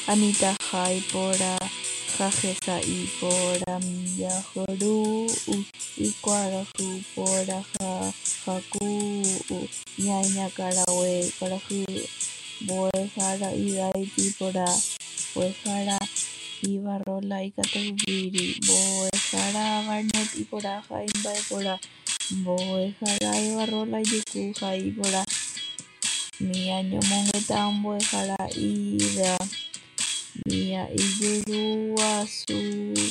Anitaha ipora jajesa ipora miyahoru ikuarahu pora jaku ñaña karawe karahu mbo'ehára ivaíti porã mbo'ehára ivarola ikatupyry mbo'ehára Barnet iporã ha imba'eporã mbo'ehára Evarola ijuku ha iporã ñañomongeta mbo'ehára Ida ijuruguasu